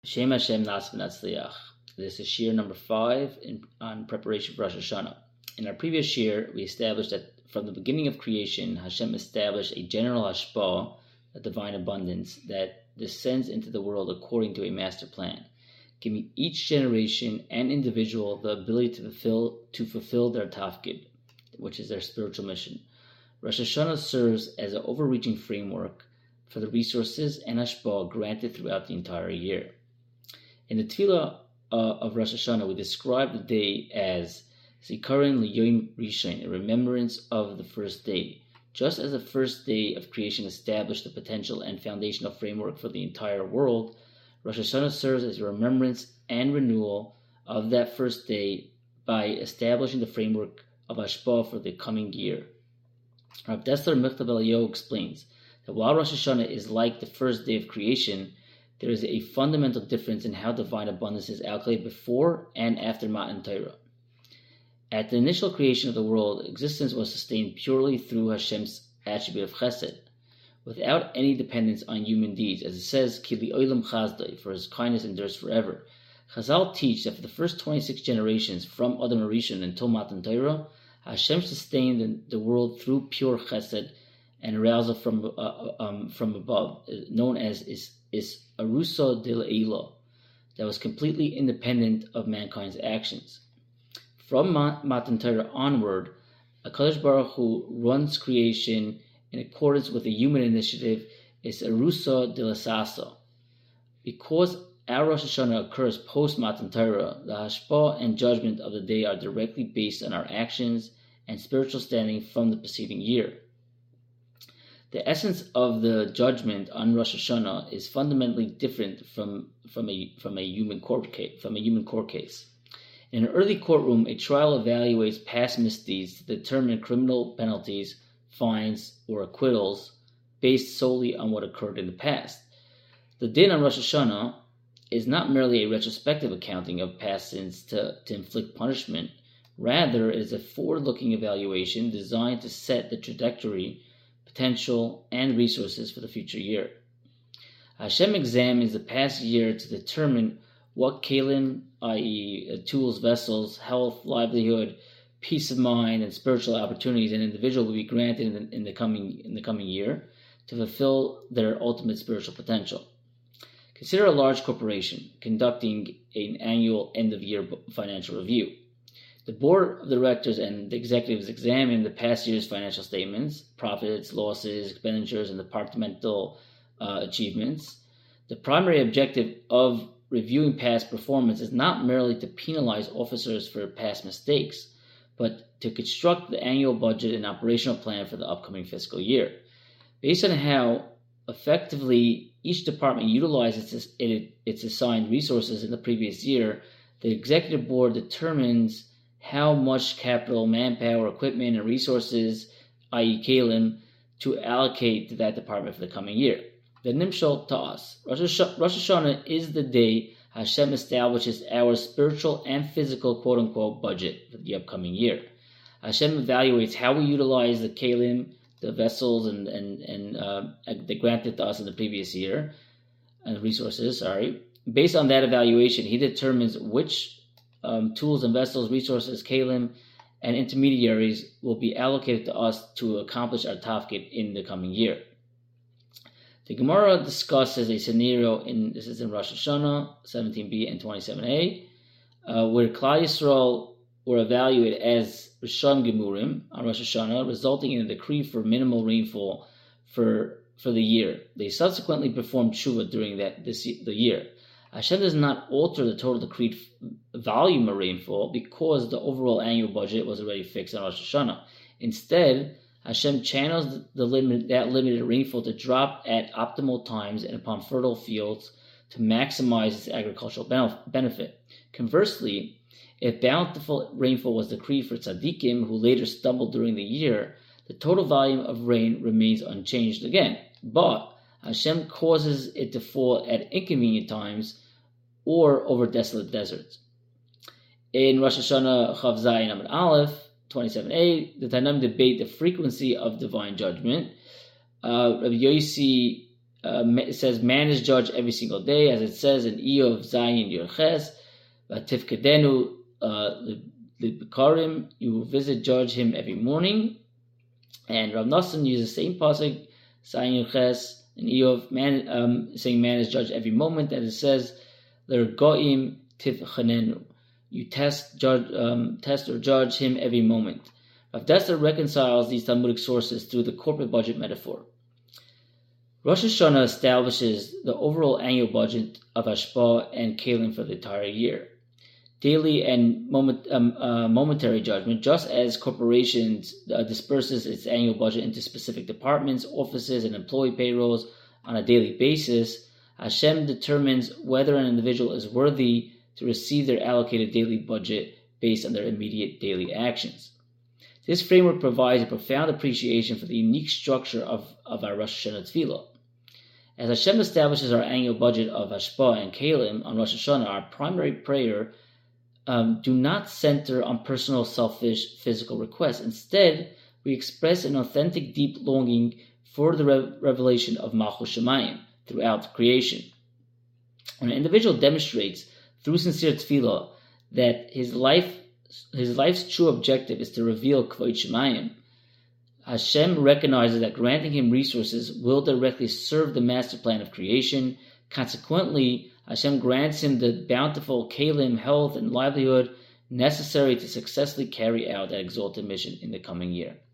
Shem Hashem Nas V'Natzliach. This is Shir number 5 on preparation for Rosh Hashanah. In our previous Shir, we established that from the beginning of creation, Hashem established a general hashpah, a divine abundance, that descends into the world according to a master plan, giving each generation and individual the ability to fulfill their tafkid, which is their spiritual mission. Rosh Hashanah serves as an overreaching framework for the resources and hashpah granted throughout the entire year. In the Tefillah of Rosh Hashanah, we describe the day as Zikaron L'Yom Rishon, a remembrance of the first day. Just as the first day of creation established the potential and foundational framework for the entire world, Rosh Hashanah serves as a remembrance and renewal of that first day by establishing the framework of hashpah for the coming year. Rav Dessler Michtav Eliyahu explains that while Rosh Hashanah is like the first day of creation, there is a fundamental difference in how divine abundance is calculated before and after Matan Torah. At the initial creation of the world, existence was sustained purely through Hashem's attribute of chesed, without any dependence on human deeds, as it says, Ki li'olam chazdai, for his kindness endures forever. Chazal teach that for the first 26 generations, from Adam HaRishon until Matan Torah, Hashem sustained the world through pure chesed and arousal from above, known as is Arusa de Le'ila, that was completely independent of mankind's actions. From Matan Torah onward, HaKadosh Baruch Hu runs creation in accordance with a human initiative, is Arusa de L'Sasa. Because our Rosh Hashanah occurs post Matan Torah, the hashpah and judgment of the day are directly based on our actions and spiritual standing from the preceding year. The essence of the judgment on Rosh Hashanah is fundamentally different from a human court case. In an early courtroom, a trial evaluates past misdeeds to determine criminal penalties, fines, or acquittals based solely on what occurred in the past. The din on Rosh Hashanah is not merely a retrospective accounting of past sins to inflict punishment. Rather, it is a forward-looking evaluation designed to set the trajectory, potential, and resources for the future year. Hashem examines the past year to determine what kalim, i.e. tools, vessels, health, livelihood, peace of mind, and spiritual opportunities an individual will be granted in the coming year to fulfill their ultimate spiritual potential. Consider a large corporation conducting an annual end-of-year financial review. The board of directors and the executives examine the past year's financial statements, profits, losses, expenditures, and departmental achievements. The primary objective of reviewing past performance is not merely to penalize officers for past mistakes, but to construct the annual budget and operational plan for the upcoming fiscal year. Based on how effectively each department utilizes its assigned resources in the previous year, the executive board determines how much capital, manpower, equipment, and resources, i.e. kalim, to allocate to that department for the coming year. The Nimshal to us. Rosh Hashanah is the day Hashem establishes our spiritual and physical quote-unquote budget for the upcoming year. Hashem evaluates how we utilize the kalim, the vessels, and they granted to us in the previous year, and resources, Based on that evaluation, He determines which tools and vessels, resources, kalim, and intermediaries will be allocated to us to accomplish our tafkid in the coming year. The Gemara discusses a scenario this is in Rosh Hashanah 17b and 27a, where Klal Yisrael were evaluated as Rishon Gemurim on Rosh Hashanah, resulting in a decree for minimal rainfall for the year. They subsequently performed tshuva during the year. Hashem does not alter the total decreed volume of rainfall because the overall annual budget was already fixed on Rosh Hashanah. Instead, Hashem channels that limited rainfall to drop at optimal times and upon fertile fields to maximize its agricultural benefit. Conversely, if bountiful rainfall was decreed for tzaddikim who later stumbled during the year, the total volume of rain remains unchanged again. But Hashem causes it to fall at inconvenient times or over desolate deserts. In Rosh Hashanah Chav Zayin Amud Aleph 27a, the Tanaim debate the frequency of divine judgment. Rabbi Yossi it says man is judged every single day, as it says in Iyov Zayin Yerches, Tifkedenu Libikarim, you will judge him every morning. And Rav Nosson uses the same pasuk, Zayin Yerches, in Iyov, saying man is judged every moment, as it says, L'Goim Tifchanenu, you test or judge him every moment. Rav Dessler reconciles these Talmudic sources through the corporate budget metaphor. Rosh Hashanah establishes the overall annual budget of Hashpah and Kalim for the entire year. Daily and momentary judgment, just as corporations disperses its annual budget into specific departments, offices, and employee payrolls on a daily basis, Hashem determines whether an individual is worthy to receive their allocated daily budget based on their immediate daily actions. This framework provides a profound appreciation for the unique structure of our Rosh Hashanah Tefillah. As Hashem establishes our annual budget of Hashpah and Kalim on Rosh Hashanah, our primary prayer do not center on personal, selfish, physical requests. Instead, we express an authentic, deep longing for the revelation of Malchus Shemayim throughout creation. When an individual demonstrates through sincere tefillah that his life's true objective is to reveal Kvod Shemayim, Hashem recognizes that granting him resources will directly serve the master plan of creation. Consequently, Hashem grants him the bountiful kalim, health, and livelihood necessary to successfully carry out that exalted mission in the coming year.